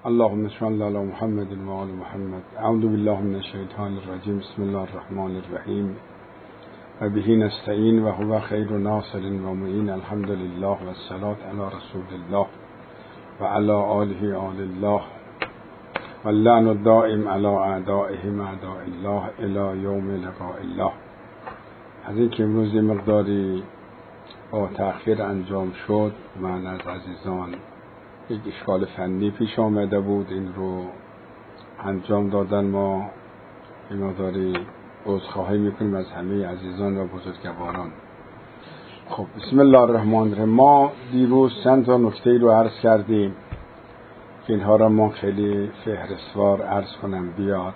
اللهم صل علی محمد و آل محمد. اعوذ بالله من الشیطان الرجیم. بسم الله الرحمن الرحیم. و به نستعین و هو خیر ناصر و معین. الحمد لله و الصلاة علی رسول الله و علی آله آل الله و اللعن الدائم علی اعدائهم اعداء الله الی یوم لقاء الله. از این که امروز مقداری با تأخیر انجام شد، من از عزیزان یک اشکال فنی پیش آمده بود، این رو انجام دادن. ما این مقداری عذرخواهی میکنیم از همه عزیزان و بزرگواران. خب بسم الله الرحمن الرحیم. ما دیروز چند تا نکته رو عرض کردیم که اینها را ما خیلی فهرستوار عرض کنم بیاد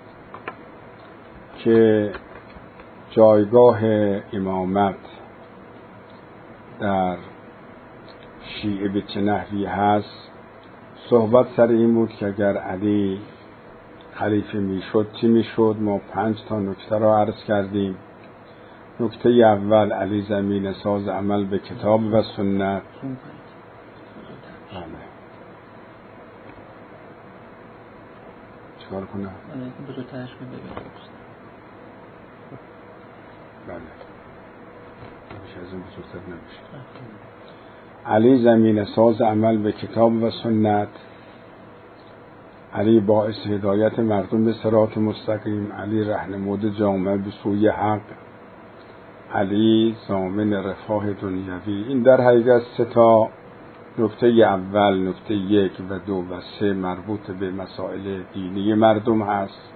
که جایگاه امامت در شیعه به چه نحوی هست. صحبت سر این بود که اگر علی خلیفه میشد چی میشد. ما 5 تا نکته را عرض کردیم. نکته اول، علی زمین ساز عمل به کتاب و سنت. بله چکار کنم؟ بزرگترش کنم ببینم. بله میشه از این بزرگتر نمیشه. علی زمین ساز عمل به کتاب و سنت. علی باعث هدایت مردم به صراط مستقیم. علی راهنمود جامعه به سوی حق. علی ضامن رفاه دنیوی. این در حقیقت 3 تا نکته اول، نکته 1 و 2 و 3 مربوط به مسائل دینی مردم هست.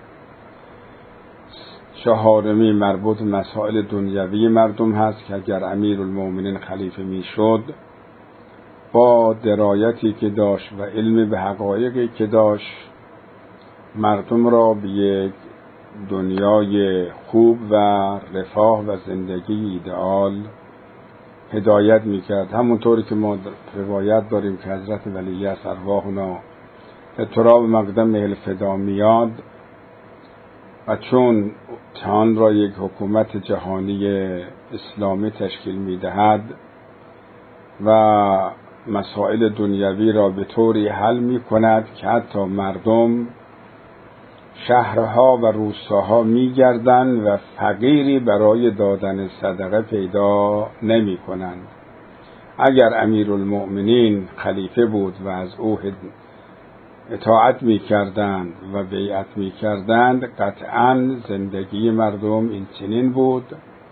4می مربوط به مسائل دنیوی مردم هست که اگر امیرالمومنین خلیفه میشد با درایتی که داشت و علم به حقایقی که داشت مردم را به یک دنیای خوب و رفاه و زندگی ایدئال هدایت میکرد. همونطوری که ما روایت داریم که حضرت ولیعصر ارواحنا به تراب مقدم الفدا میاد و چون تهان را یک حکومت جهانی اسلامی تشکیل میدهد و مسائل دنیوی را به طوری حل می کند که حتی مردم شهرها و روستاها می گردند و فقیری برای دادن صدقه پیدا نمی کنند. اگر امیرالمؤمنین خلیفه بود و از او اطاعت می کردند و بیعت می کردند قطعا زندگی مردم این چنین بود.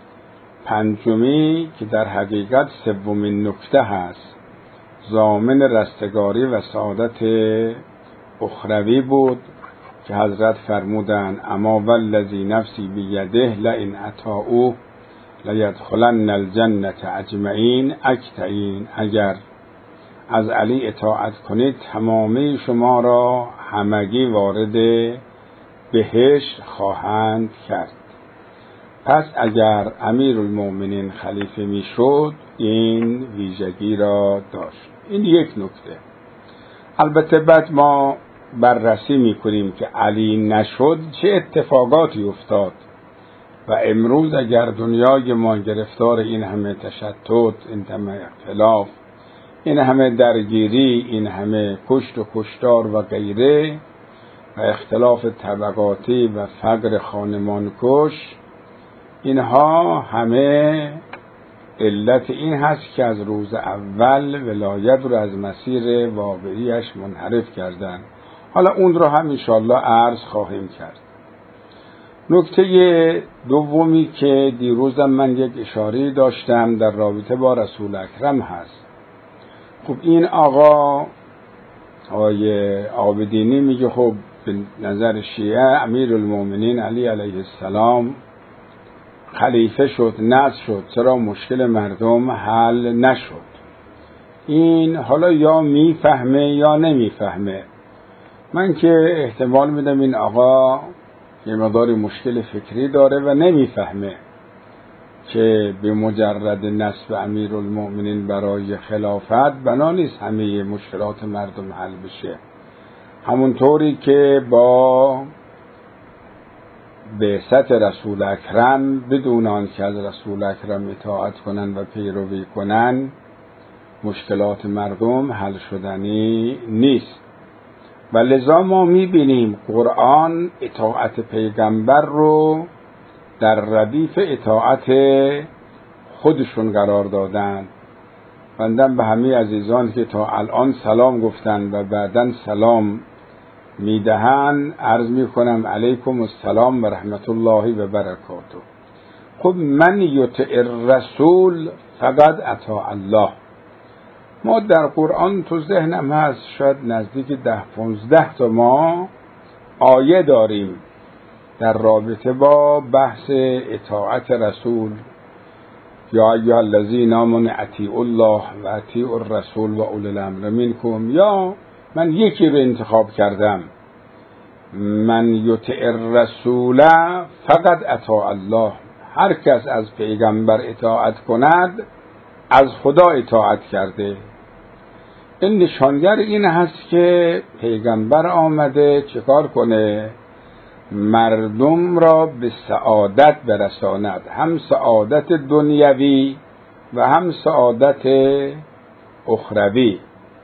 5می که در حقیقت 3مین نکته هست، ضامن رستگاری و سعادت اخروی بود که حضرت فرمودند اما والذی نفسی بیده لئن اطاعوه لیدخلن الجنة اجمعین اکتئین. اگر از علی اطاعت کنید تمامی شما را همگی وارد بهشت خواهند کرد. پس اگر امیرالمومنین خلیفه میشد این ویژگی را داشت. این یک نکته. البته بعد ما بررسی میکنیم که علی نشد چه اتفاقاتی افتاد و امروز اگر دنیای ما گرفتار این همه تشتت، این همه اختلاف، این همه درگیری، این همه کشت و کشتار و غیره و اختلاف طبقاتی و فقر خانمان کش، اینها همه علت این هست که از روز اول ولایت رو از مسیر واقعیش منحرف کردن. حالا اون رو هم انشاءالله عرض خواهیم کرد. نکته دومی که دیروزم من یک اشاره داشتم در رابطه با رسول اکرم هست. خب این آقای عابدینی میگه خب به نظر شیعه امیرالمومنین علی علیه السلام خلیفه شد، نصب شد، چرا مشکل مردم حل نشد؟ این حالا یا میفهمه یا نمیفهمه. من که احتمال میدم این آقا یه مقدار مشکل فکری داره و نمیفهمه که به مجرد نصب امیرالمومنین برای خلافت بنا نیست همه مشکلات مردم حل بشه. همونطوری که با بعثت رسول اکرم بدون آنکه از رسول اکرم اطاعت کنن و پیروی کنن مشکلات مردم حل شدنی نیست. و لذا ما میبینیم قرآن اطاعت پیغمبر رو در ردیف اطاعت خودشون قرار دادن. بندم به همه عزیزان که تا الان سلام گفتن و بعداً سلام میدهن عرض میکنم علیکم السلام و رحمت الله و برکاته. خب من یطع الرسول فقد اطاع الله. ما در قرآن تو ذهنم هست شاید نزدیک 10-15 تا ما آیه داریم در رابطه با بحث اطاعت رسول. یا ایها الذین آمنوا اطیعوا الله و اطیعوا الرسول و اولی الامر منکم. یا من یکی رو انتخاب کردم، من یطع الرسول فقط اطاع الله. هر کس از پیغمبر اطاعت کند از خدا اطاعت کرده. این نشانگر این هست که پیغمبر آمده چیکار کنه؟ مردم را به سعادت برساند، هم سعادت دنیوی و هم سعادت اخروی.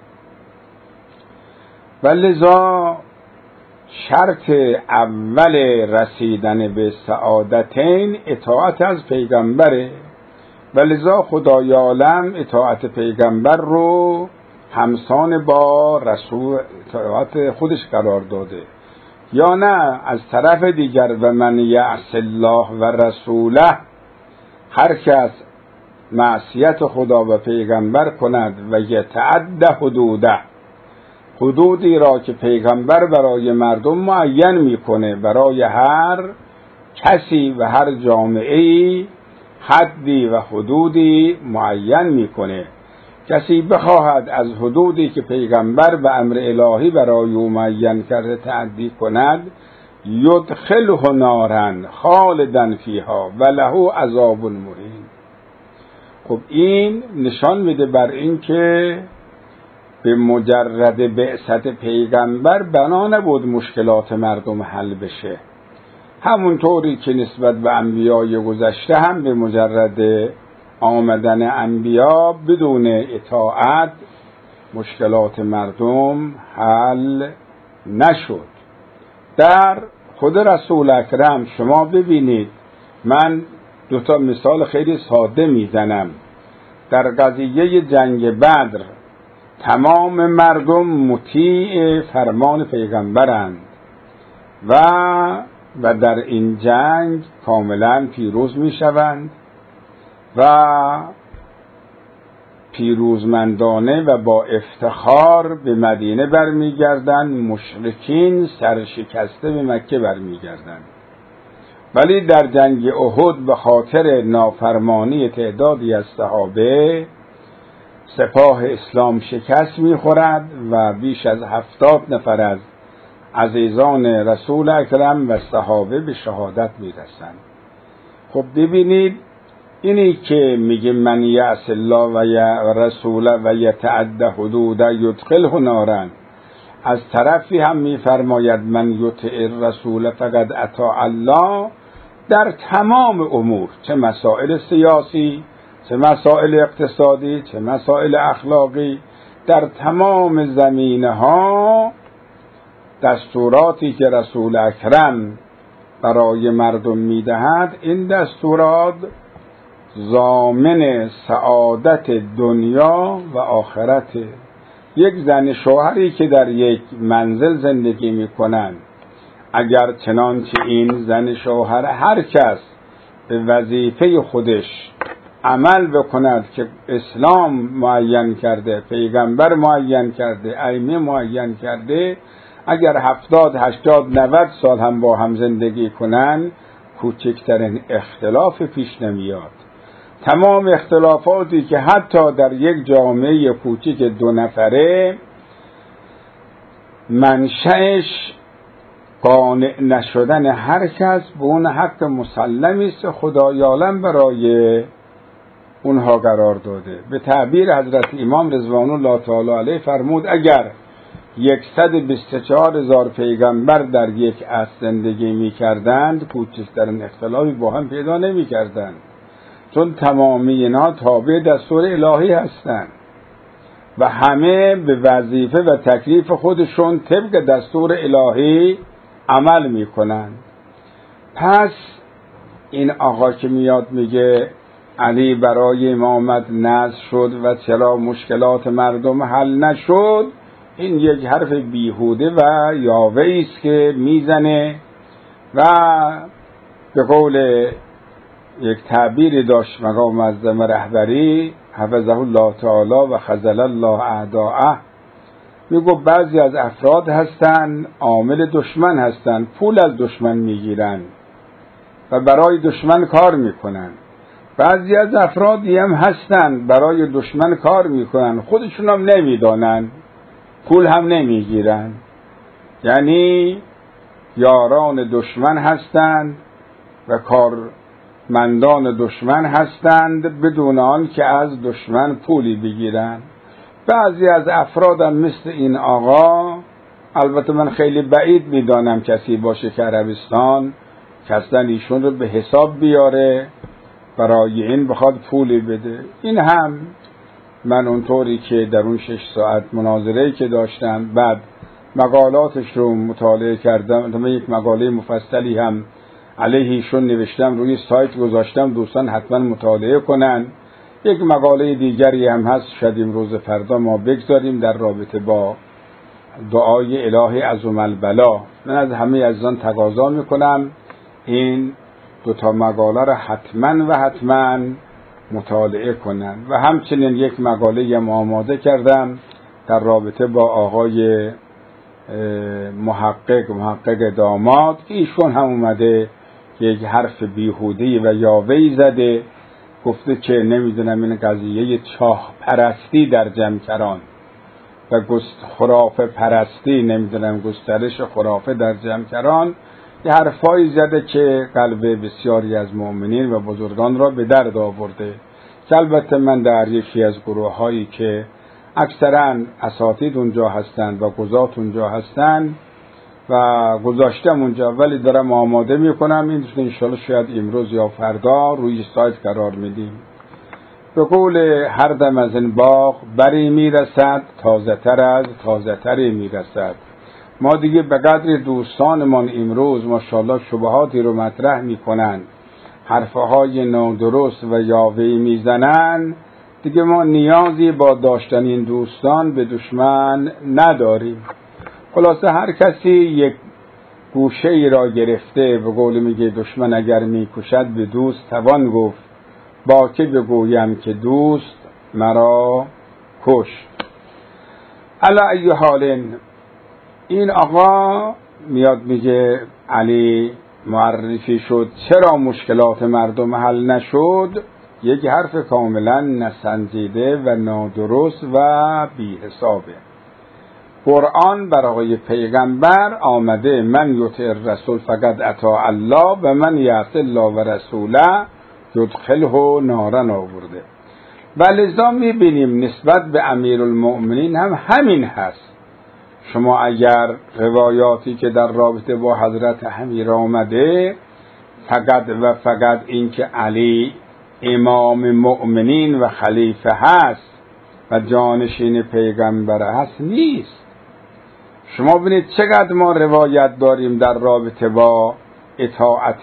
و لذا شرط اول رسیدن به سعادتین اطاعت از پیغمبره. و لذا خدای عالم اطاعت پیغمبر رو همسان با رسول اطاعت خودش قرار داده. یا نه از طرف دیگر و من یعص الله و رسوله، هر کس معصیت خدا و پیغمبر کند و یتعد حدوده، حدودی را که پیغمبر برای مردم معین میکنه، برای هر کسی و هر جامعه‌ای حدی و حدودی معین میکنه. کسی بخواهد از حدودی که پیغمبر به امر الهی برای او معین کرده تعدی کند، یدخله نارا خالدا فیها و له عذاب مهین. خب این نشان میده بر این که به مجرد بعثت پیغمبر بنا نبود مشکلات مردم حل بشه. همونطوری که نسبت به انبیای گذشته هم به مجرد آمدن انبیا بدون اطاعت مشکلات مردم حل نشد. در خود رسول اکرم شما ببینید، من 2 مثال خیلی ساده میزنم. در قضیه جنگ بدر تمام مردم مطیع فرمان پیغمبرند و در این جنگ کاملا پیروز میشوند و پیروزمندانه و با افتخار به مدینه برمیگردند. مشرکین سرشکسته به مکه برمیگردند. ولی در جنگ احد به خاطر نافرمانی تعدادی از صحابه سپاه اسلام شکست میخورد و بیش از 70 نفر از عزیزان رسول اکرم و صحابه به شهادت میرسند. خب ببینید، اینی که میگه من یعص الله و رسوله و یتعد حدوده یدخله نارا، از طرفی هم میفرماید من یطع الرسول فقد اطاع الله. در تمام امور، چه مسائل سیاسی، چه مسائل اقتصادی، چه مسائل اخلاقی، در تمام زمینه‌ها دستوراتی که رسول اکرم برای مردم میدهد، این دستورات ضامن سعادت دنیا و آخرت. یک زن شوهری که در یک منزل زندگی میکنند، اگر چنانچه این زن شوهر هر کس به وظیفه خودش عمل بکند که اسلام معین کرده، پیغمبر معین کرده، ائمه معین کرده، اگر 70 80 90 سال هم با هم زندگی کنن کوچکترین اختلاف پیش نمیاد. تمام اختلافاتی که حتی در یک جامعه کوچک 2 نفره منشأش قانع نشدن هر کس به اون حق مسلمی است خدای عالم برای اونها قرار داده. به تعبیر حضرت امام رضوان الله تعالی علیه فرمود اگر 124,000 پیغمبر در یک عصر زندگی می کردند، کوچکترین اختلافی با هم پیدا نمی کردند، چون تمامی اینا تابع دستور الهی هستند. و همه به وظیفه و تکلیف خودشون طبق دستور الهی عمل میکنن. پس این آقا که میاد میگه علی برای امامت نذر شد و چرا مشکلات مردم حل نشد، این یک حرف بیهوده و یاوه‌ای است که میزنه و به قول یک تعبیری داشت مقام معظم رهبری حفظه الله تعالی و خذل الله اعداءه، میگو بعضی از افراد هستن عامل دشمن هستن، پول از دشمن میگیرن و برای دشمن کار میکنن. بعضی از افرادی هم هستن برای دشمن کار میکنن، خودشون هم نمیدانن، پول هم نمیگیرن، یعنی یاران دشمن هستند و کارمندان دشمن هستند بدون آن که از دشمن پولی بگیرن. بعضی از افرادم مثل این آقا، البته من خیلی بعید میدانم کسی باشه که عربستان کسدن ایشون رو به حساب بیاره برای این بخواد پولی بده. این هم من اونطوری که در اون 6 ساعت مناظره‌ای که داشتم بعد مقالاتش رو مطالعه کردم، من یک مقاله مفصلی هم علیه ایشون نوشتم، روی سایت گذاشتم، دوستان حتما مطالعه کنن. یک مقاله دیگری هم هست، شاید امروز فردا ما بگذاریم در رابطه با دعای الهی عظم البلا. من از همه عزیزان تقاضا میکنم این 2 مقاله را حتما مطالعه کنن و همچنین یک مقاله هم آماده کردم در رابطه با آقای محقق داماد که ایشون هم اومده یک حرف بیهوده‌ای و یاوه‌ای زده، گفته که نمیدونم این قضیه چاه پرستی در جمکران و خرافه پرستی، نمیدونم گسترش خرافه در جمکران، یه حرفایی زده که قلب بسیاری از مؤمنین و بزرگان را به درد آورده. که البته من در یکی از گروه هایی که اکثرا اساتید اونجا هستند و قضات اونجا هستند و گذاشتم اونجا، ولی دارم آماده میکنم این انشاءالله شاید امروز یا فردا روی سایت قرار میدیم. به قول هر دم از این باغ بری میرسد، تازه تر از تازه تری میرسد. ما دیگه به قدر دوستانمان امروز ماشاءالله شبهاتی رو مطرح میکنن، حرفهای نادرست و یاوه‌ای میزنن، دیگه ما نیازی با داشتن این دوستان به دشمن نداریم. خلاصه هر کسی یک گوشه ای را گرفته، به قول میگه دشمن اگر میکشد به دوست توان گفت، با که بگویم که دوست مرا کش. علی ای حال این آقا میاد میگه علی معرفی شد چرا مشکلات مردم حل نشد، یک حرف کاملا نسنجیده و نادرست و بی حسابه. قرآن برای پیغمبر آمده من یطع الرسول فقط اطاع الله و من یعص الله و رسوله یدخله نارا آورده و لذا میبینیم نسبت به امیرالمؤمنین هم همین هست. شما اگر روایاتی که در رابطه با حضرت امیر آمده فقط این که علی امام مؤمنین و خلیفه هست و جانشین پیغمبر هست نیست. شما ببینید چقدر ما روایت داریم در رابطه با اطاعت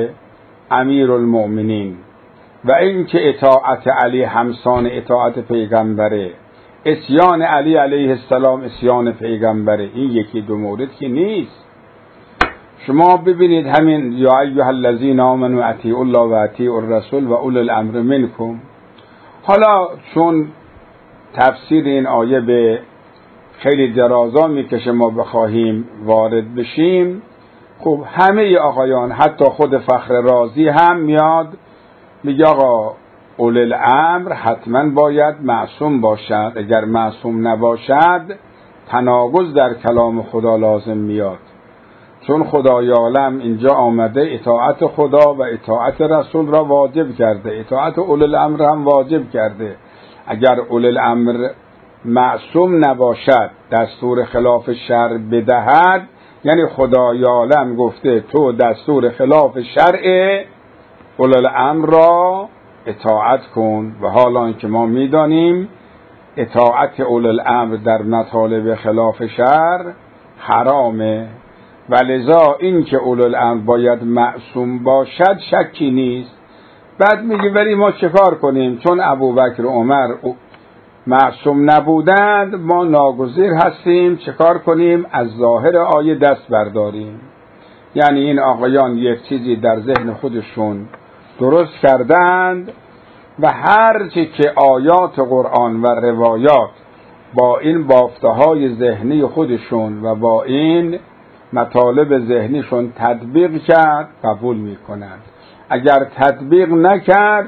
امیرالمؤمنین و این که اطاعت علی همسان اطاعت پیغمبره، اسیان علی علیه السلام اسیان پیغمبره. این یکی دو مورد که نیست. شما ببینید همین یا ایها الذین آمنوا اطیعوا الله و اطیعوا الرسول و اولی الامر منکم. حالا چون تفسیر این آیه به خیلی درازا میکشه ما بخواهیم وارد بشیم، خب همه آقایان حتی خود فخر رازی هم میاد میگه آقا اولی الامر حتما باید معصوم باشد، اگر معصوم نباشد تناقض در کلام خدا لازم میاد، چون خدای عالم اینجا آمده اطاعت خدا و اطاعت رسول را واجب کرده، اطاعت اولی الامر هم واجب کرده. اگر اولی الامر معصوم نباشد دستور خلاف شرع بدهد، یعنی خدای عالم گفته تو دستور خلاف شرع اولی الامر را اطاعت کن. و حالا که ما میدانیم اطاعت اولو الامر در مطالب خلاف شرع حرامه، و لذا این که اولو الامر باید معصوم باشد شکی نیست. بعد میگه ولی ما چه کار کنیم؟ چون ابوبکر و عمر معصوم نبودند ما ناگزیر هستیم چه کار کنیم؟ از ظاهر آیه دست برداریم. یعنی این آقایان یک چیزی در ذهن خودشون درست کردند و هر چی که آیات قرآن و روایات با این بافته‌های ذهنی خودشون و با این مطالب ذهنیشون تطبیق کرد قبول میکنند، اگر تطبیق نکرد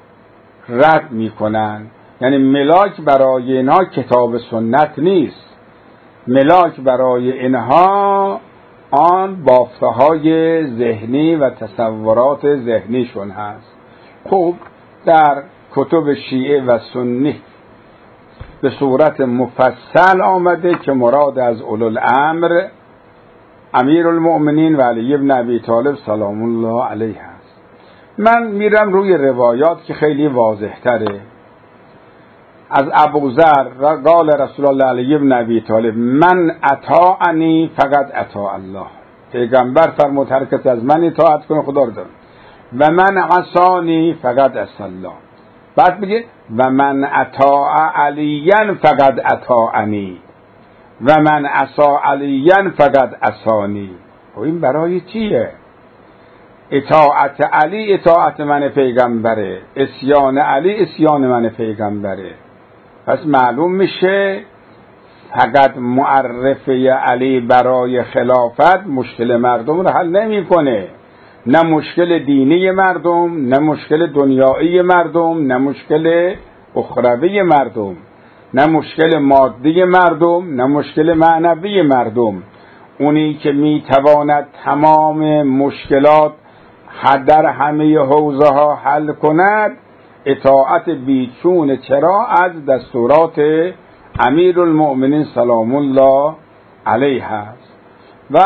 رد میکنند. یعنی ملاک برای اینها کتاب سنت نیست، ملاک برای اینها آن بافته‌های ذهنی و تصورات ذهنیشون هست. خب در کتب شیعه و سنی به صورت مفصل آمده که مراد از اولوالامر امیر المؤمنین و علی بن ابی طالب سلام الله علیه است. من میرم روی روایات که خیلی واضح تره. از ابوذر قال رسول الله علی بن ابی طالب من اطاعنی فقط اطاع الله، پیغمبر فرمود هر کس از من اطاعت کنه خدا رو داره، و من عصانی فقط عصی الله. بعد میگه و من اطاع علیا فقط اطاعنی و من عصا علیا فقط عصانی. و این برای چیه؟ اطاعت علی اطاعت من پیغمبره، عصیان علی عصیان من پیغمبره. پس معلوم میشه فقط معرفه علی برای خلافت مشکل مردم رو حل نمیکنه، نه مشکل دینی مردم، نه مشکل دنیایی مردم، نه مشکل اخروی مردم، نه مشکل مادی مردم، نه مشکل معنوی مردم. اونی که میتواند تمام مشکلات در همه حوزه ها حل کند اطاعت بیچون چرا از دستورات امیر المؤمنین سلام الله علیه است. و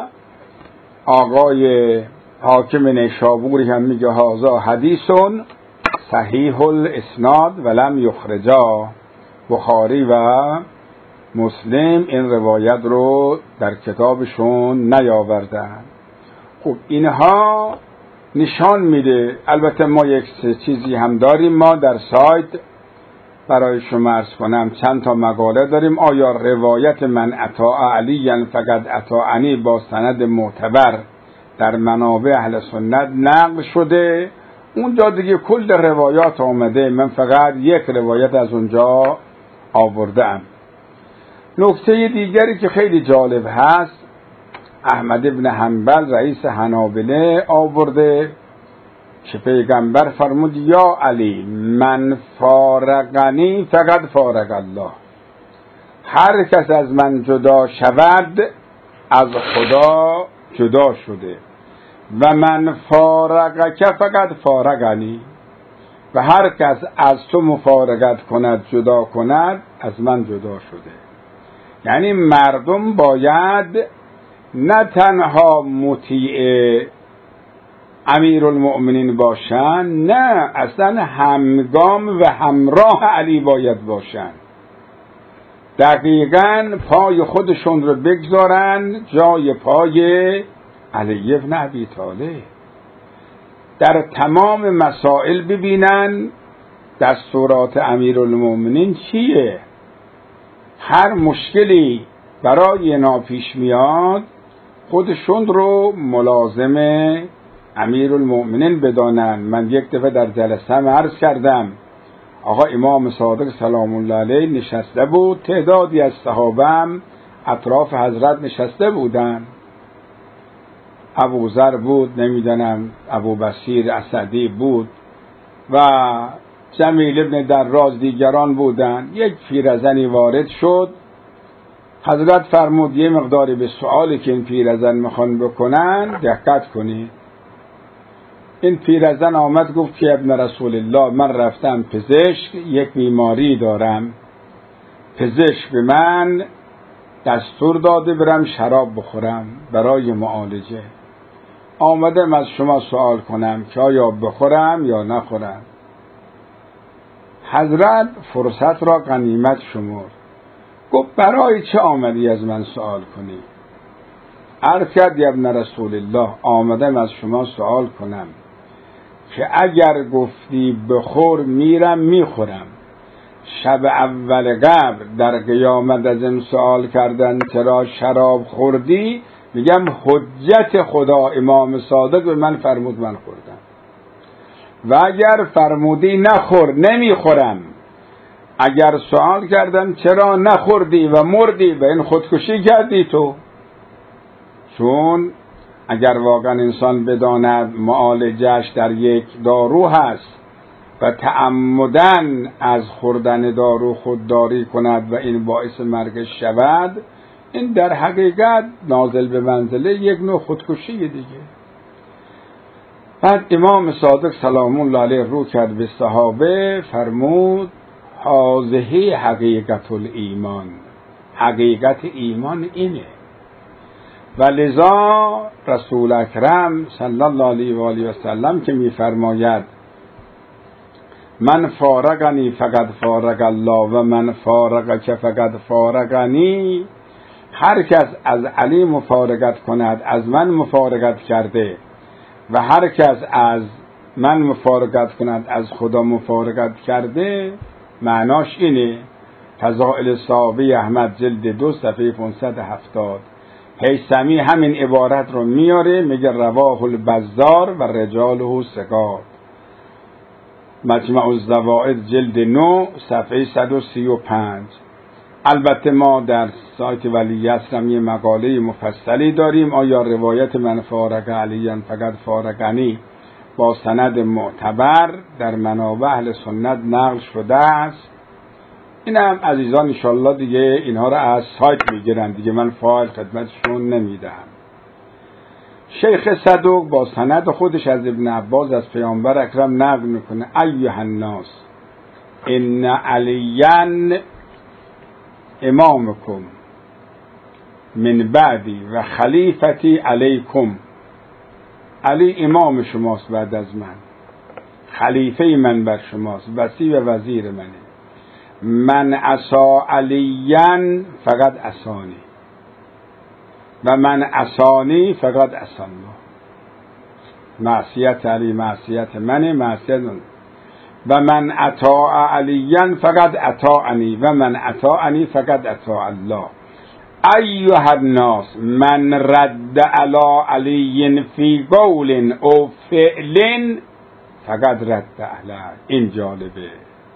آقای حاکم نیشابوری هم میگه هذا حدیثون صحیح الاسناد ولم یخرجا. بخاری و مسلم این روایت رو در کتابشون نیاوردن. خب اینها نشان میده. البته ما یک چیزی هم داریم، ما در سایت برای شما عرض کنم چند تا مقاله داریم. آیا روایت من اطاع علی فقط اطاعنی با سند معتبر در منابع اهل سنت نقل شده؟ اونجا دیگه کل روایات آمده، من فقط یک روایت از اونجا آوردم. نکته دیگری که خیلی جالب هست، احمد ابن حنبل رئیس حنابله آورده که پیغمبر فرمود یا علی من فارقنی فقط فارق الله، هر کس از من جدا شود از خدا جدا شده، و من فارقک فقط فارقنی، و هر کس از تو مفارقت کند جدا کند از من جدا شده. یعنی مردم باید نه تنها مطیع امیر المؤمنین باشن، نه اصلا همگام و همراه علی باید باشن. دقیقاً پای خودشون رو بگذارن جای پای علی بن ابی طالب، در تمام مسائل ببینن دستورات امیر المؤمنین چیه. هر مشکلی برای ناپیش میاد خودشون رو ملازم امیر المؤمنین بدانن. من یک دفعه در جلسه عرض کردم آقا امام صادق سلام الله علیه نشسته بود، تعدادی از صحابه هم اطراف حضرت نشسته بودن، ابوذر بود، نمیدونم ابو بصیر اسدی بود و جمیل ابن دراز دیگران بودن. یک پیرزنی وارد شد، حضرت فرمود یه مقداری به سوالی که این پیرزن میخوان بکنن دقت کنید. این پیرزن آمد گفت که ابن رسول الله من رفتم پزشک، یک بیماری دارم، پزشک به من دستور داده برم شراب بخورم برای معالجه. آمدم از شما سوال کنم که آیا بخورم یا نخورم. حضرت فرصت را غنیمت شمرد. گفت برای چه آمدی از من سوال کنی؟ عرض کرد ابن رسول الله، آمدم از شما سوال کنم که اگر گفتی بخور میرم میخورم. شب اول قبر در قیامت ازم سوال کردن چرا شراب خوردی؟ میگم حجت خدا امام صادق به من فرمود من خوردم. و اگر فرمودی نخور نمیخورم. اگر سوال کردم چرا نخوردی و مردی، به این خودکشی کردی تو. چون اگر واقعا انسان بداند معالجش در یک دارو هست و تعمدن از خوردن دارو خودداری کند و این باعث مرگش شود، این در حقیقت نازل به منزله یک نوع خودکشی دیگه. بعد امام صادق سلام الله علیه رو کرد به صحابه، فرمود هذه حقیقت الایمان، حقیقت ایمان اینه. و لذا رسول اکرم صلی الله علیه و آله و سلم که می‌فرماید من فارقنی فقد فارق الله و من فارقک فقد فارقنی، هر کس از علی مفارقت کند از من مفارقت کرده و هر کس از من مفارقت کند از خدا مفارقت کرده. معناش اینه. فضائل صحابه احمد جلد 2 صفحه 570. هیثمی همین عبارت رو میاره، میگه رواه البزار و رجاله ثقات. مجمع الزوائد جلد 9 صفحه 135. البته ما در سایت ولی اسلم یه مقاله مفصلی داریم، آیا روایت من فارق علیاً فقط فارقنی با سند معتبر در منابع اهل سنت نقل شده است. اینم عزیزان انشالله دیگه اینها را از سایت میگیرن دیگه، من فایل خدمتشون نمیدهم. شیخ صدوق با سند خودش از ابن عباس از پیامبر اکرم نقل میکنه ایها الناس ان علیاً امامکم من بعدی و خلیفتی علیکم. علی امام شماست بعد از من، خلیفه من بر شماست، وصی و وزیر منه. من عصا علیاً فقط عصانی و من عصانی فقط عصا الله. معصیت علی معصیت منه، معصیت من. و من اطاع علیاً فقط اطاعنی و من اطاعنی فقط اطاع الله. ایها الناس من رد علی علی فی قول او فعل فقط رد علی. این جالبه،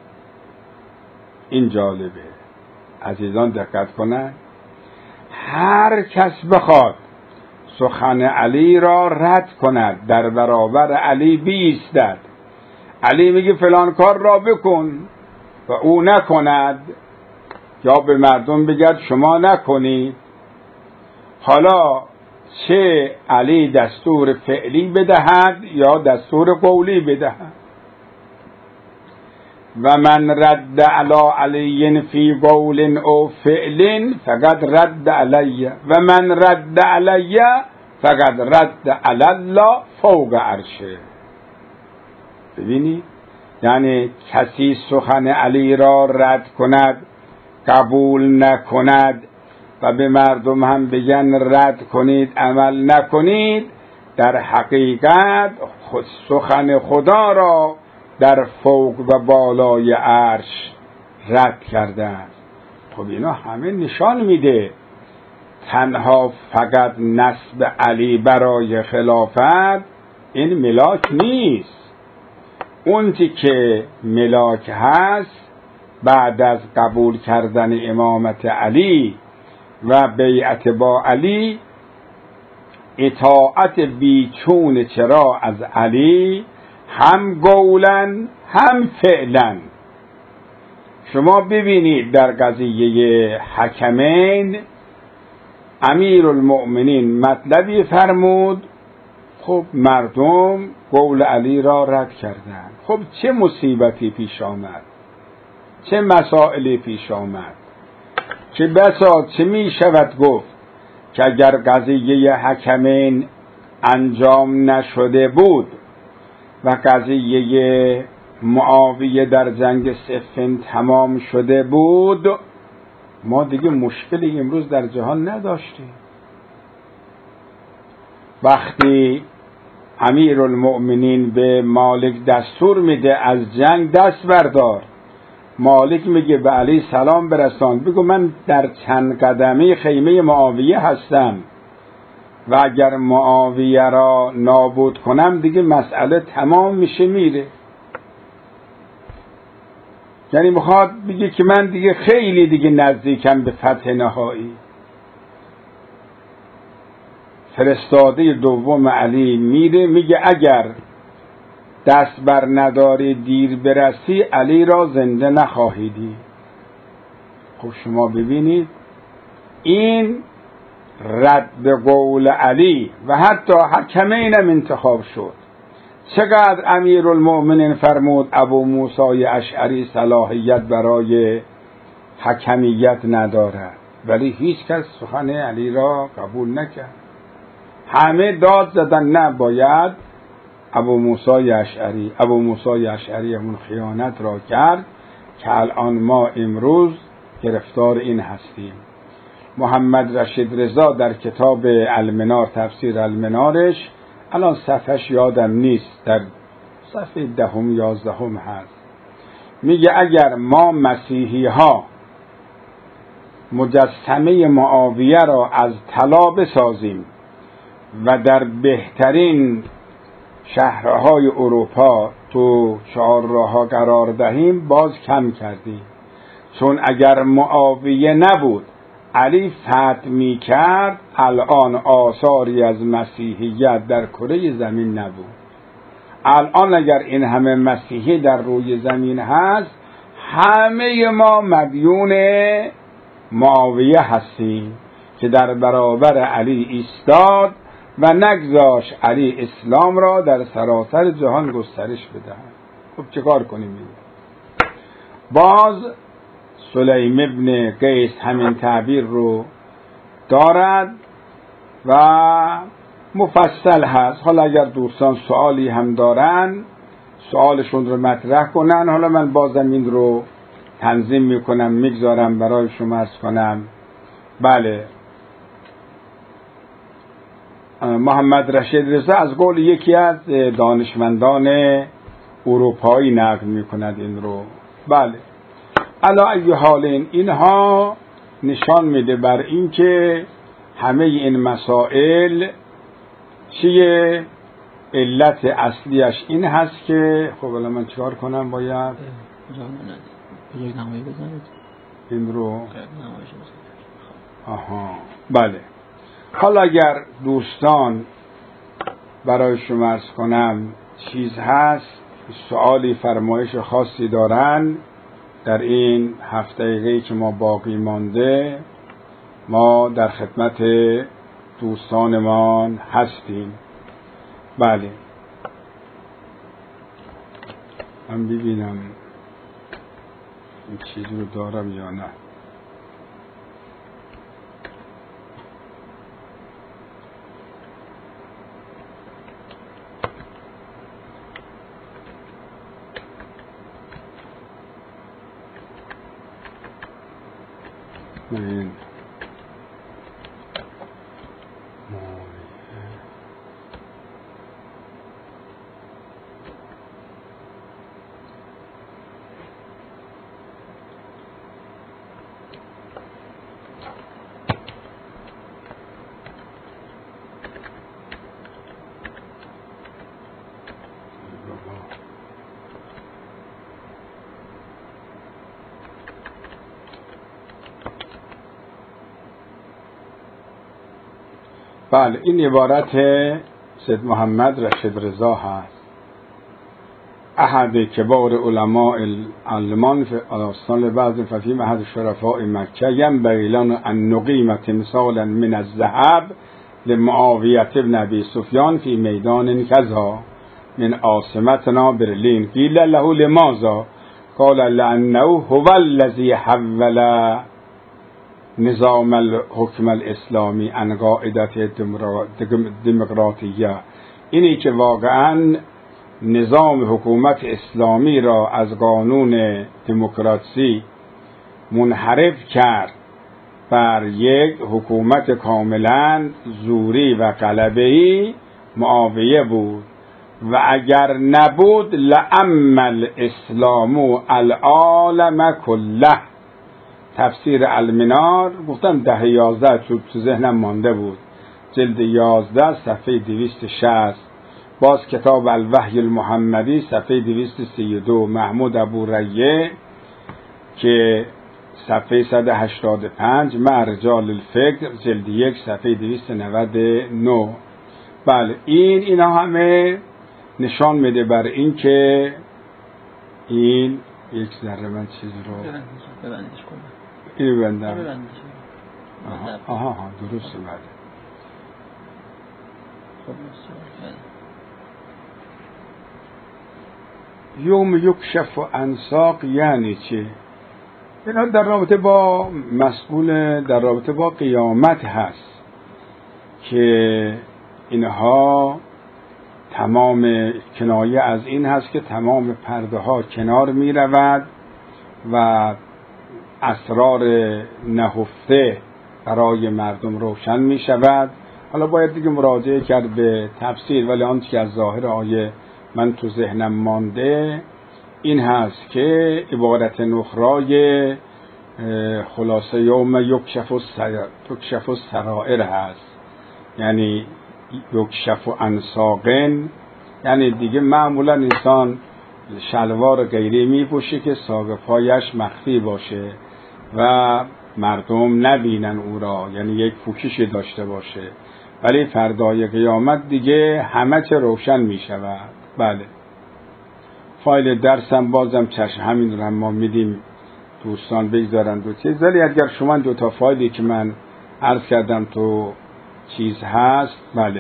این جالبه. عزیزان دقت کنند، هر کس بخواد سخن علی را رد کند، در برابر علی بیستد، علی میگه فلان کار را بکن و او نکند، یا به مردم بگد شما نکنید، حالا چه علی دستور فعلی بدهد یا دستور قولی بدهد. و من رد علی علی فی قول او فعل فقد رد علی و من رد علی فقد رد علی الله فوق عرشه. ببینید، یعنی کسی سخن علی را رد کند، قبول نکند و به مردم هم بگن رد کنید عمل نکنید، در حقیقت سخن خدا را در فوق و بالای عرش رد کرده است. خب اینا همه نشان میده تنها فقط نسب علی برای خلافت این ملاک نیست. اون که ملاک هست بعد از قبول کردن امامت علی و بیعت با علی، اطاعت بیچون چرا از علی، هم قولاً هم فعلاً. شما ببینید در قضیه حکمین امیر المؤمنین مطلبی فرمود، خب مردم قول علی را رد کردند. خب چه مصیبتی پیش آمد، چه مسائلی پیش آمد، چه بسا چه می شود گفت که اگر قضیه حکمین انجام نشده بود و قضیه معاویه در جنگ صفین تمام شده بود، ما دیگه مشکلی امروز در جهان نداشتیم. وقتی امیرالمؤمنین به مالک دستور میده از جنگ دست بردار، مالک میگه به علی سلام برسان، بگو من در چند قدمی خیمه معاویه هستم و اگر معاویه را نابود کنم دیگه مسئله تمام میشه میره. یعنی میخواد بگه که من دیگه خیلی دیگه نزدیکم به فتح نهایی. فرستاده دوم علی میره میگه اگر دست بر نداری دیر برسی علی را زنده نخواهیدی. خب شما ببینید این رد به قول علی و حتی حکمین هم انتخاب شد. چقدر امیرالمؤمنین فرمود ابو موسی اشعری صلاحیت برای حکمیت ندارد، ولی هیچ کس سخن علی را قبول نکرد. همه داد زدن نه باید ابو موسی اشعری همون خیانت را کرد که الان ما امروز گرفتار این هستیم. محمد رشید رضا در کتاب المنار، تفسیر المنارش، الان صفحش یادم نیست، در صفحه 10 11 هست، میگه اگر ما مسیحی ها مجسمه معاویه را از طلا بسازیم و در بهترین شهرهای اروپا تو چهارراه قرار دهیم باز کم کردیم، چون اگر معاویه نبود علی فتح می کرد الان آثاری از مسیحیت در کره زمین نبود. الان اگر این همه مسیحی در روی زمین هست همه ما مدیون معاویه هستیم که در برابر علی ایستاد و نگذاشت علی اسلام را در سراسر جهان گسترش بدهد. خب چه کار کنیم؟ باز سلیم ابن قیس همین تعبیر رو دارد و مفصل هست. حالا اگر دوستان سوالی هم دارن سوالشون رو مطرح کنن، حالا من بازم این رو تنظیم میکنم میگذارم برای شما عرض کنم. بله، محمد رشید رضا از قول یکی از دانشمندان اروپایی نقل میکند این رو. بله، علی ای حال اینها نشان میده بر این که همه این مسائل چیه؟ علت اصلیش این هست که خب الان من چیکار کنم؟ باید این رو بله. حالا اگر دوستان برای شما عرض کنم چیز هست، سوالی فرمایش خاصی دارن در این 7 دقیقه‌ای که ما باقی مانده، ما در خدمت دوستانمان هستیم. بله، من ببینم این چیز رو دارم یا نه. این بله، این عبارت سید محمد رشید رضا هست، احد کبار علماء العلمان فی آستان بعض ففی احد شرفاء مکه ینبغی لنا ان نقیم تمثالا من الذهب لمعاویة بن ابی سفیان فی میدان کذا من عاصمتنا برلین. قیل له لماذا؟ قال لانه هو الذی حول نظام الحکم الاسلامی عن قاعدت دموکراتیه. اینی که واقعا نظام حکومت اسلامی را از قانون دموکراسی منحرف کرد بر یک حکومت کاملا زوری و غلبه‌ای معاویه بود و اگر نبود لأم الاسلام العالم کله. تفسیر المنار گفتم 10-11 تو ذهنم مانده بود، جلد 11 صفحه 260. باز کتاب الوحی المحمدی صفحه 232 محمود ابو ریه که صفحه 185 مع رجال الفکر جلد 1 صفحه 299. بله اینا همه نشان میده بر این که این یک ذره من چیز رو ببندش کنم. اینو ببندم. آها درسته. بله یوم یکشف عن ساق یعنی چه؟ اینا در رابطه با مسئول در رابطه با قیامت هست که اینها تمام کنایه از این هست که تمام پرده ها کنار می رود و اسرار نهفته برای مردم روشن می شود. حالا باید دیگه مراجعه کرد به تفسیر، ولی آنچه که از ظاهر آیه من تو ذهنم مانده این هست که عبارت نخرای خلاصه یوم یکشف السرائر هست، یعنی یکشف عن ساقن، یعنی دیگه معمولا انسان شلوار غیری میپوشه که ساق پایش مخفی باشه و مردم نبینن او را، یعنی یک پوششی داشته باشه، ولی فردای قیامت دیگه همه چه روشن میشود. بله فایل درسم بازم چشم همین رو هم ما میدیم دوستان بگذارن دو چیز، ولی اگر شما 2 فایلی که من عرض کردم تو چیز هست.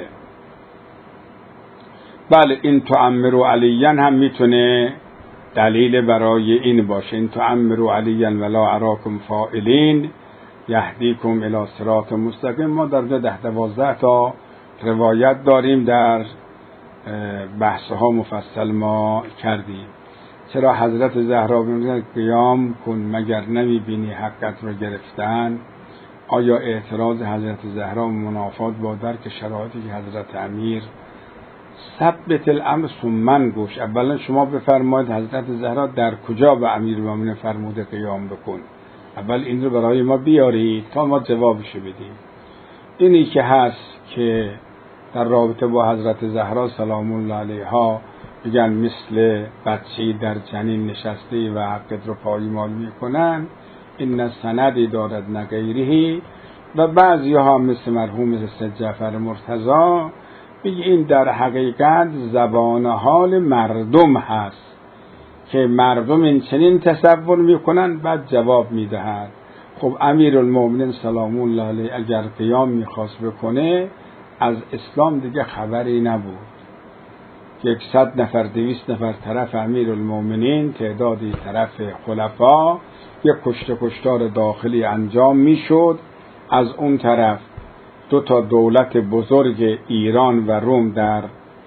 بله این تعمروا علیاً هم میتونه دلیل برای این باشه. این تعمروا علیاً ولا اراکم فاعلین یهدیکم الی صراط مستقیم. ما در 10-12 تا روایت داریم در بحثها مفصل ما کردیم. چرا حضرت زهرا میگن قیام کن مگر نمیبینی حقت رو گرفتن؟ آیا اعتراض حضرت زهرا منافات با درک شرایطی که حضرت امیر ثبت الامر ثم گوش؟ اولا شما بفرمایید حضرت زهرا در کجا به امیرالمومنین فرموده قیام بکن؟ اول این رو برای ما بیارید تا ما جوابشو بدیم. اینی که هست که در رابطه با حضرت زهرا سلام الله علیها بگن مثل بچه‌ای در جنین نشسته و حقت رو پایمال میکنن، این نه سندی دارد نه غیره. و بعضی ها مثل مرحوم سید جعفر مرتضی میگه این در حقیقت زبان حال مردم هست که مردم این چنین تصور میکنن بعد جواب میدهد. خب امیرالمومنین سلام الله علیه اگر قیام میخواست بکنه از اسلام دیگه خبری نبود. 100 نفر 200 نفر طرف امیرالمومنین، تعدادی طرف خلفا، یک کشتار داخلی انجام میشد. از اون طرف 2 دولت بزرگ ایران و روم در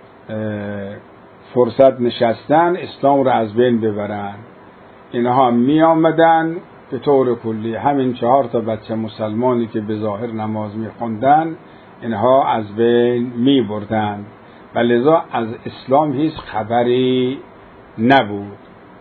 فرصت نشستن اسلام رو از بین ببرن. اینها می آمدن به طور کلی همین 4 بچه مسلمانی که به ظاهر نماز می خوندن اینها از بین می بردن و لذا از اسلام هیچ خبری نبود.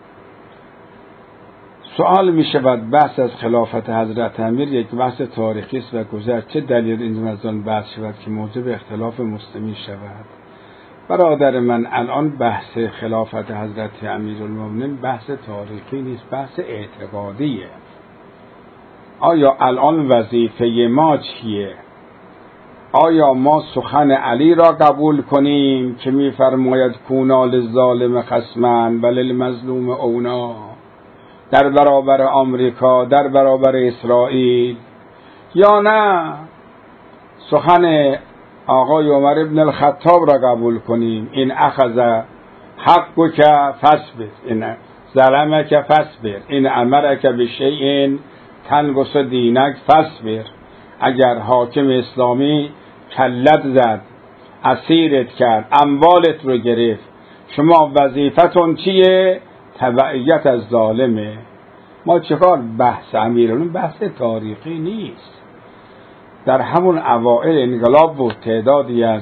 سوال می شود بحث از خلافت حضرت امیر یک بحث تاریخی است و گذشت، چه دلیل این از آن بحث شود که موجب اختلاف مسلمین شود؟ برادر من الان بحث خلافت حضرت امیرالمومنین بحث تاریخی نیست، بحث اعتقادیه. آیا الان وظیفه ما چیه؟ آیا ما سخن علی را قبول کنیم که می‌فرماید کونا للظالم خصما بل المظلوم اونا، در برابر آمریکا، در برابر اسرائیل، یا نه سخن آقای عمر ابن الخطاب را قبول کنیم این اخذ حقک فاصبر این ظلمک فاصبر این امرک بشیء تنقص دینک فاصبر؟ اگر حاکم اسلامی کلت زد، اسیرت کرد، اموالت رو گرفت، شما وظیفتون چیه؟ تبعیت از ظالمه. ما چکار؟ بحث امیرالمومنین بحث تاریخی نیست. در همون اوائل انقلاب بود، تعدادی از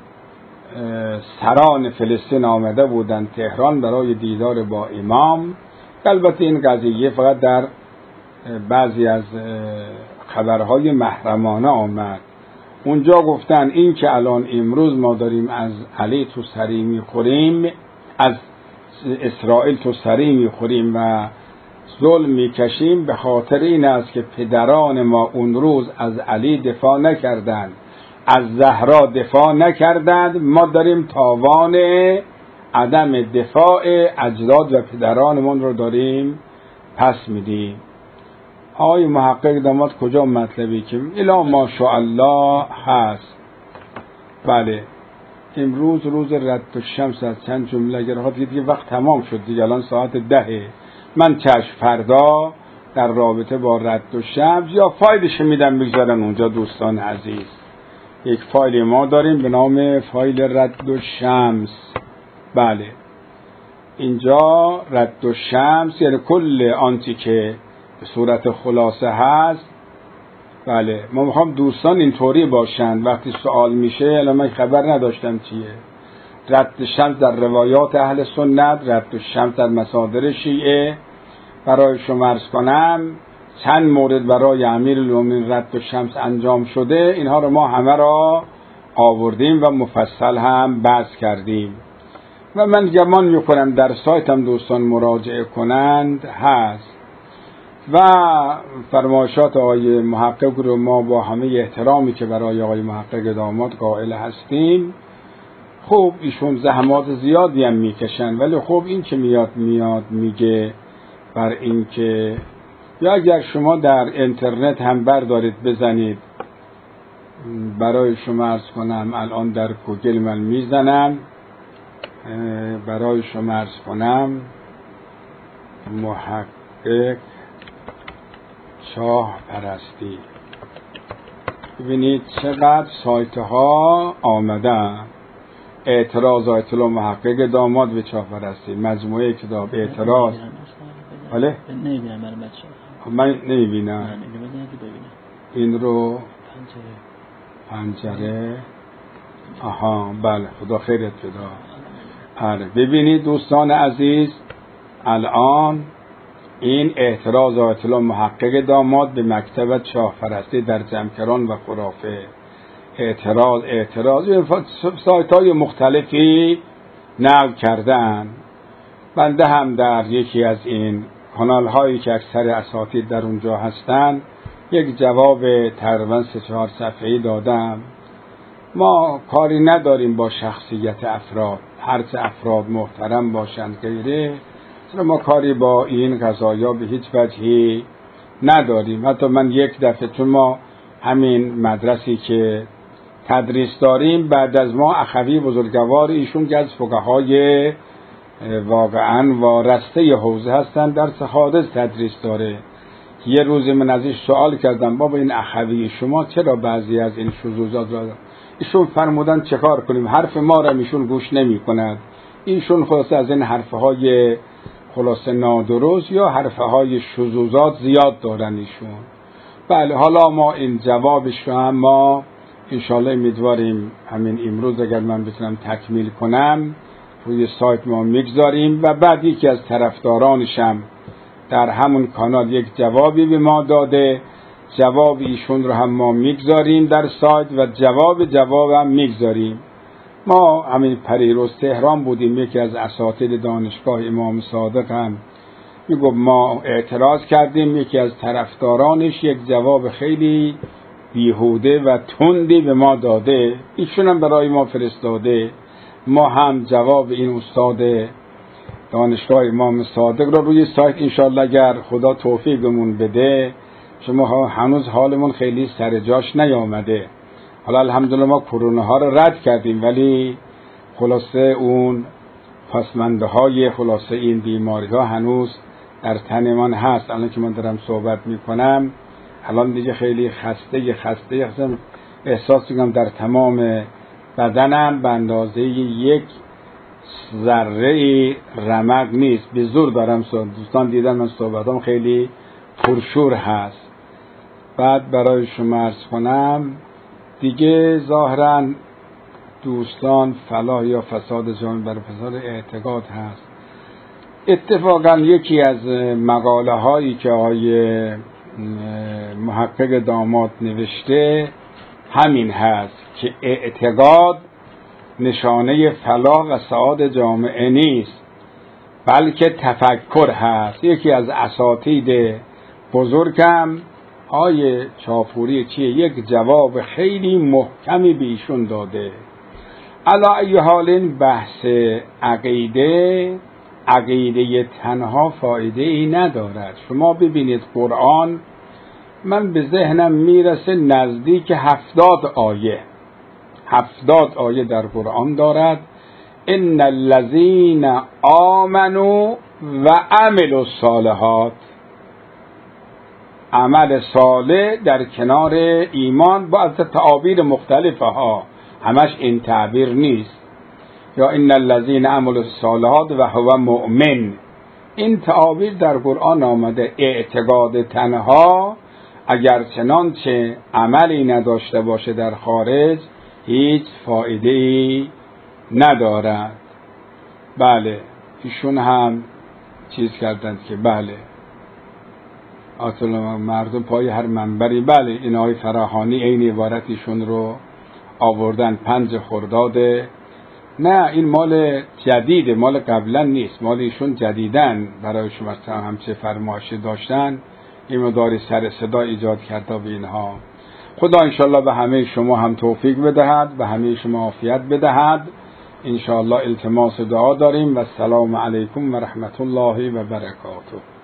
سران فلسطین آمده بودند تهران برای دیدار با امام. البته این قضیه فقط در بعضی از خبرهای محرمانه آمد. اونجا گفتن این که الان امروز ما داریم از علی تو سری میخوریم، از اسرائیل تو سری میخوریم و ظلم میکشیم، به خاطر این است که پدران ما اون روز از علی دفاع نکردند، از زهرا دفاع نکردند. ما داریم تاوان عدم دفاع اجداد و پدرانمون رو داریم پس میدیم. آقای محقق داماد کجا مطلبی که الا ماشاءالله هست؟ بله، امروز روز رد الشمس از چند جمله اگر دیگه وقت تمام شد دیگه، الان ساعت 10. من چشم فردا در رابطه با رد الشمس یا فایلش میدم بگذارن اونجا دوستان عزیز. یک فایل ما داریم به نام فایل رد الشمس. بله، اینجا رد الشمس یعنی کل آنچه که به صورت خلاصه هست. بله، ما میخوام دوستان اینطوری باشند وقتی سوال میشه. الان من خبر نداشتم چیه رد الشمس در روایات اهل سنت، رد الشمس در مصادر شیعه. برای شما عرض کنم چند مورد برای امیرالمومنین رد الشمس انجام شده، اینها رو ما همه را آوردیم و مفصل هم بحث کردیم و من گمان میکنم در سایتم دوستان مراجعه کنند هست. و فرمایشات آقای محقق رو ما با همه احترامی که برای آقای محقق داماد قائل هستیم، خب ایشون زحمات زیادی هم میکشن، ولی خب این که میاد میگه بر این که یا اگر شما در اینترنت هم بردارید بزنید، برای شما عرض کنم الان در گوگل من میزنم برای شما عرض کنم محقق شاه پرستی، ببینید چقدر سایت ها آمده. اعتراض آیت الله محقق داماد به شاه پرستی، مجموعه کتاب اعتراض. بله نمیبینم برای بچه من نمیبینم این رو پنجره. آها بله، خدا خیرت بده. آره ببینید دوستان عزیز، الان این اعتراض آیت الله محقق داماد به مکتبت شاه پرستی در جمکران و خرافه. اعتراض سایت های مختلفی نقل کردن. بنده هم در یکی از این کانال هایی که اکثر اساتید در اونجا هستن یک جواب تقریبا 3-4 صفحه‌ای دادم. ما کاری نداریم با شخصیت افراد، هرچه افراد محترم باشند غیره، ما کاری با این قضایا به هیچ وجهی نداریم. حتی من یک دفعه، چون ما همین مدرسی که تدریس داریم بعد از ما اخوی بزرگوار ایشون که از فقهای واقعا وارسته حوزه هستن درس حادث تدریس داره. یه روز من ازش سوال کردم بابا این اخوی شما چرا بعضی از این شذوذات را ایشون فرمودن چه کار کنیم، حرف ما را ایشون گوش نمی کند. ایشون خلاصه از این حرفهای خلاصه نادرست یا حرفهای شذوذات زیاد دارن ایشون. بله، حالا ما این جوابش رو هم ما انشاءالله امیدواریم همین امروز اگر من بتونم تکمیل کنم روی سایت ما میگذاریم و بعد یکی از طرفدارانشم در همون کانال یک جوابی به ما داده، جواب ایشون رو هم ما میگذاریم در سایت و جواب هم میگذاریم. ما همین پریروز تهران بودیم، یکی از اساتید دانشگاه امام صادق هم میگفت ما اعتراض کردیم، یکی از طرفدارانش یک جواب خیلی بیهوده و تندی به ما داده، ایشون هم برای ما فرستاده. ما هم جواب این استاد دانشگاه امام صادق را روی سایت انشاءالله اگر خدا توفیق بهمون بده، شما هنوز حالمون خیلی سر جاش نیامده. حالا الحمدلله ما کرونا ها رو رد کردیم، ولی خلاصه اون پسمانده های خلاصه این بیماری ها هنوز در تن من هست. الان که من دارم صحبت میکنم الان دیگه خیلی خسته احساس میکنم در تمام بدنم به اندازه یک ذره رمق نیست. به زور دارم دوستان دیدن من صحبتام خیلی پرشور هست. بعد برای شما عرض کنم دیگه ظاهراً دوستان فلاح یا فساد جامعه بر فساد اعتقاد هست. اتفاقاً یکی از مقاله هایی که آقای محقق داماد نوشته همین هست که اعتقاد نشانه فلاح و سعادت جامعه نیست بلکه تفکر هست. یکی از اساتید بزرگم آقای چاپوری یک جواب خیلی محکمی به ایشون داده. علی ای حال این بحث عقیده تنها فایده ای ندارد. شما ببینید قرآن من به ذهنم میرسه نزدیک 70 آیه در قرآن دارد ان الذین آمنوا و عملوا الصالحات. عمل صالح در کنار ایمان با تعابیر مختلفه ها، همش این تعبیر نیست. یا ان الذین عملوا الصالحات و هو مؤمن، این تعابیر در قرآن آمده. اعتقاد تنها اگر چنانچه عملی نداشته باشه در خارج هیچ فایده‌ای ندارد. بله ایشون هم چیز کردند که بله مردم پای هر منبری، بله این آقای فراهانی این عبارت ایشون رو آوردن 5 خرداد. نه این مال جدیده، مال قبلا نیست، مال ایشون جدیدن برای شما همچه فرمایشی داشتن این مداری سر صدا ایجاد کرده به اینها. خدا انشالله به همه شما هم توفیق بدهد، به همه شما عافیت بدهد. انشالله التماس دعا داریم و السلام علیکم و رحمت الله و برکاته.